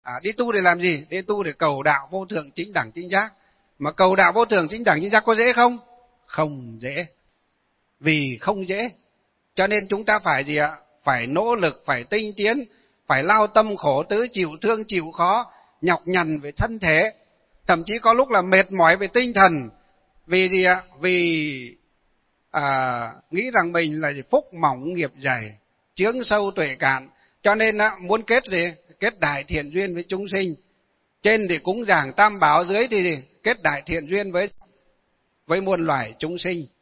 Đi tu để làm gì? Đi tu để cầu đạo vô thượng chính đẳng chính giác. Mà cầu đạo vô thượng chính đẳng chính giác có dễ không? Không dễ. Vì không dễ, cho nên chúng ta phải gì ạ? Phải nỗ lực, phải tinh tiến, phải lao tâm khổ tứ, chịu thương chịu khó, nhọc nhằn về thân thể, thậm chí có lúc là mệt mỏi về tinh thần. Vì gì ạ? Vì nghĩ rằng mình là phúc mỏng nghiệp dày, chướng sâu tuệ cạn, cho nên muốn kết đại thiện duyên với chúng sinh. Trên thì cúng dường tam bảo, dưới thì kết đại thiện duyên với muôn loài chúng sinh.